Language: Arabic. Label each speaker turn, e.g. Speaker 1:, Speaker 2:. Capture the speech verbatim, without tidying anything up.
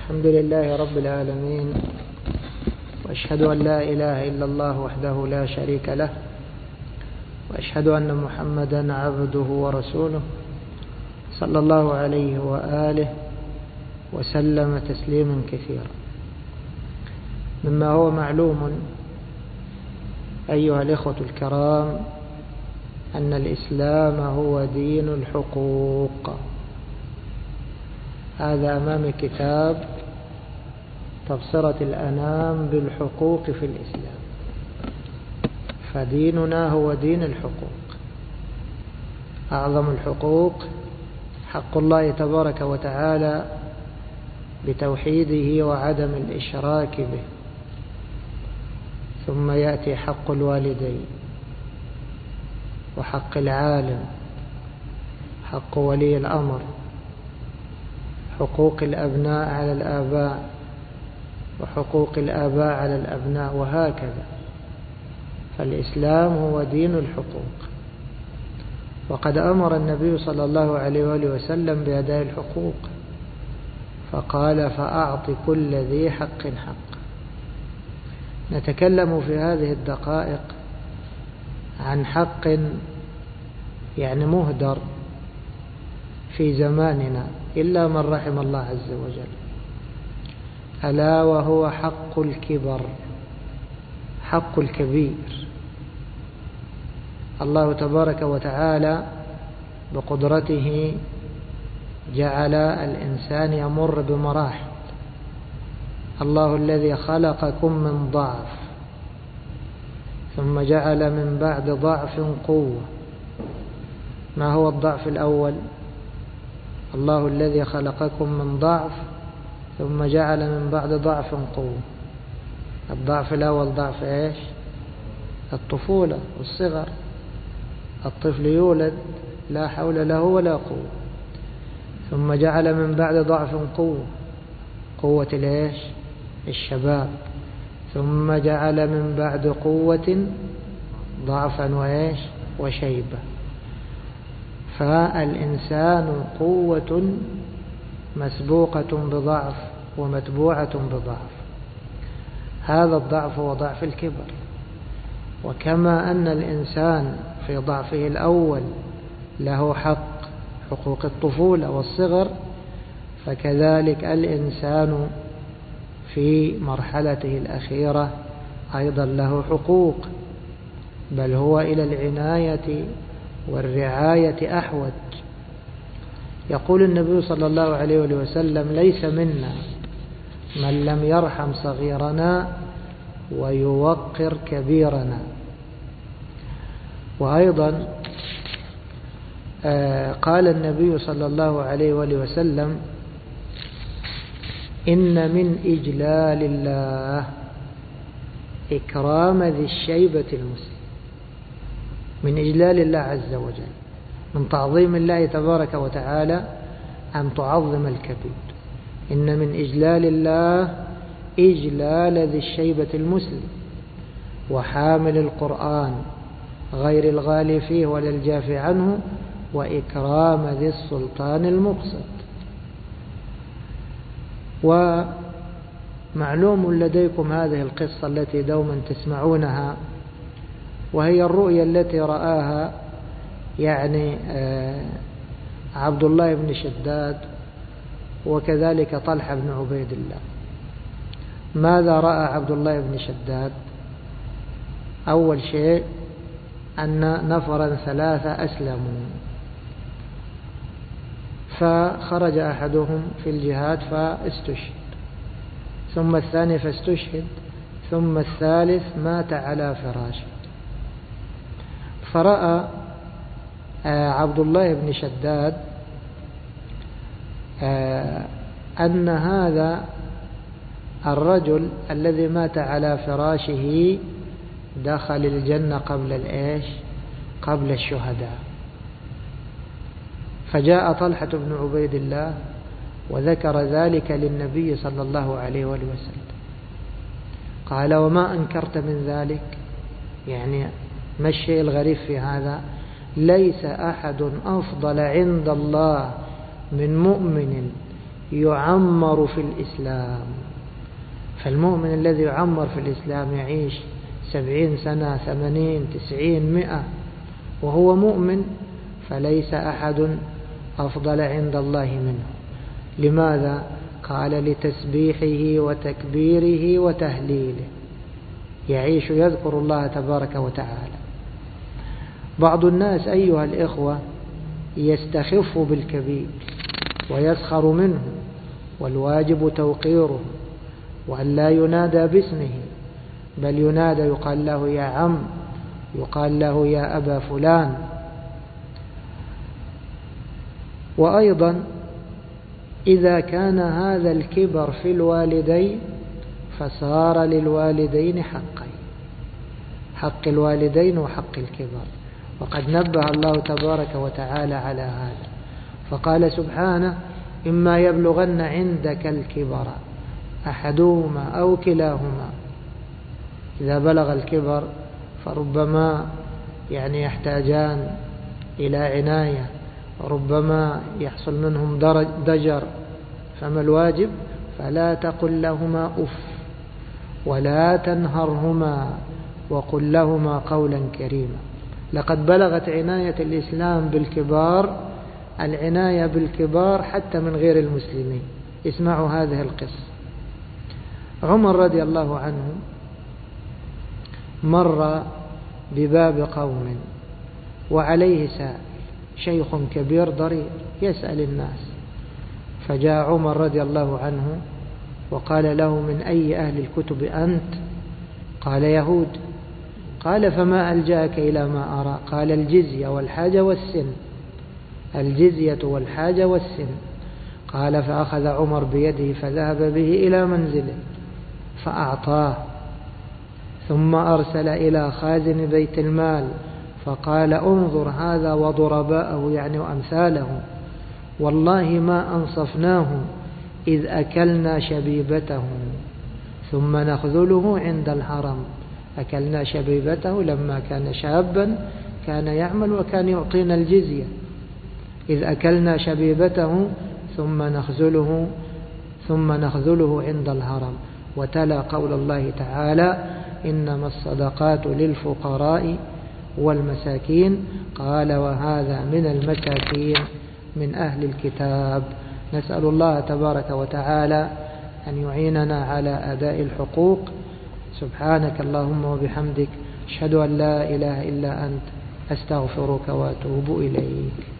Speaker 1: الحمد لله رب العالمين، وأشهد أن لا إله إلا الله وحده لا شريك له، وأشهد أن محمدا عبده ورسوله صلى الله عليه وآله وسلم تسليما كثيرا. مما هو معلوم أيها الإخوة الكرام أن الإسلام هو دين الحقوق. هذا أمام كتاب تبصرة الأنام بالحقوق في الإسلام، فديننا هو دين الحقوق. أعظم الحقوق حق الله تبارك وتعالى بتوحيده وعدم الإشراك به، ثم يأتي حق الوالدين وحق العالم، حق ولي الأمر، حقوق الأبناء على الآباء، وحقوق الآباء على الأبناء، وهكذا. فالإسلام هو دين الحقوق، وقد أمر النبي صلى الله عليه وآله وسلم بأداء الحقوق، فقال: فأعط كل ذي حق حق. نتكلم في هذه الدقائق عن حق يعني مهدر في زماننا إلا من رحم الله عز وجل، ألا وهو حق الكبر، حق الكبير. الله تبارك وتعالى بقدرته جعل الإنسان يمر بمراحل. الله الذي خلقكم من ضعف ثم جعل من بعد ضعف قوة. ما هو الضعف الأول؟ الله الذي خلقكم من ضعف ثم جعل من بعد ضعف قوة. الضعف الأول ضعف إيش؟ الطفولة والصغر. الطفل يولد لا حول له ولا قوة، ثم جعل من بعد ضعف قوة، قوة الإيش؟ الشباب، ثم جعل من بعد قوة ضعفا وإيش؟ وشيبة. فالإنسان قوة مسبوقة بضعف ومتبوعة بضعف. هذا الضعف هو ضعف الكبر. وكما أن الإنسان في ضعفه الأول له حق حقوق الطفولة والصغر، فكذلك الإنسان في مرحلته الأخيرة أيضا له حقوق، بل هو إلى العناية والرعاية أحوج. يقول النبي صلى الله عليه وسلم: ليس منا من لم يرحم صغيرنا ويوقر كبيرنا. وأيضا قال النبي صلى الله عليه وسلم: إن من إجلال الله إكرام ذي الشيبة المسلم. من إجلال الله عز وجل، من تعظيم الله تبارك وتعالى أن تعظم الكبير. إن من إجلال الله إجلال ذي الشيبة المسلم، وحامل القرآن غير الغالي فيه ولا الجافي عنه، وإكرام ذي السلطان المقسط. ومعلوم لديكم هذه القصة التي دوما تسمعونها، وهي الرؤيا التي رآها يعني عبد الله بن شداد وكذلك طلحة بن عبيد الله. ماذا رأى عبد الله بن شداد؟ أول شيء أن نفرا ثلاثة أسلموا، فخرج أحدهم في الجهاد فاستشهد، ثم الثاني فاستشهد، ثم الثالث مات على فراشه. فرأى عبد الله بن شداد أن هذا الرجل الذي مات على فراشه دخل الجنة قبل الإيش؟ قبل الشهداء. فجاء طلحة بن عبيد الله وذكر ذلك للنبي صلى الله عليه وآله وسلم. قال: وما أنكرت من ذلك؟ يعني ما الشيء الغريب في هذا؟ ليس أحد أفضل عند الله من مؤمن يعمر في الإسلام. فالمؤمن الذي يعمر في الإسلام يعيش سبعين سنة، ثمانين، تسعين، مئة وهو مؤمن، فليس أحد أفضل عند الله منه. لماذا؟ قال لتسبيحه وتكبيره وتهليله، يعيش يذكر الله تبارك وتعالى. بعض الناس أيها الإخوة يستخف بالكبير ويسخر منه، والواجب توقيره، وأن لا ينادى باسمه، بل ينادى يقال له يا عم، يقال له يا أبا فلان. وأيضا إذا كان هذا الكبر في الوالدين فصار للوالدين حقين، حق الوالدين وحق الكبر، وقد نبه الله تبارك وتعالى على هذا، فقال سبحانه إما يبلغن عندك الكبر أحدهما أو كلاهما. إذا بلغ الكبر فربما يعني يحتاجان إلى عناية، وربما يحصل منهم ضجر، فما الواجب؟ فلا تقل لهما أف ولا تنهرهما وقل لهما قولا كريما. لقد بلغت عناية الإسلام بالكبار العناية بالكبار حتى من غير المسلمين. اسمعوا هذه القصة. عمر رضي الله عنه مر بباب قوم وعليه سائل، شيخ كبير ضرير يسأل الناس، فجاء عمر رضي الله عنه وقال له من أي أهل الكتب أنت؟ قال يهود. قال فما ألجأك إلى ما أرى؟ قال الجزية والحاجة والسن، الجزية والحاجة والسن. قال فأخذ عمر بيده فذهب به إلى منزله فأعطاه، ثم أرسل إلى خازن بيت المال فقال انظر هذا وضرباءه يعني وأمثاله، والله ما أنصفناه إذ أكلنا شبيبته ثم نخذله عند الحرم. أكلنا شبيبته لما كان شابا كان يعمل وكان يعطينا الجزية، إذ أكلنا شبيبته ثم نخذله ثم نخذله عند الحرم. وتلا قول الله تعالى إنما الصدقات للفقراء والمساكين. قال وهذا من المساكين من أهل الكتاب. نسأل الله تبارك وتعالى أن يعيننا على أداء الحقوق. سبحانك اللهم وبحمدك أشهد أن لا إله إلا أنت أستغفرك وأتوب إليك.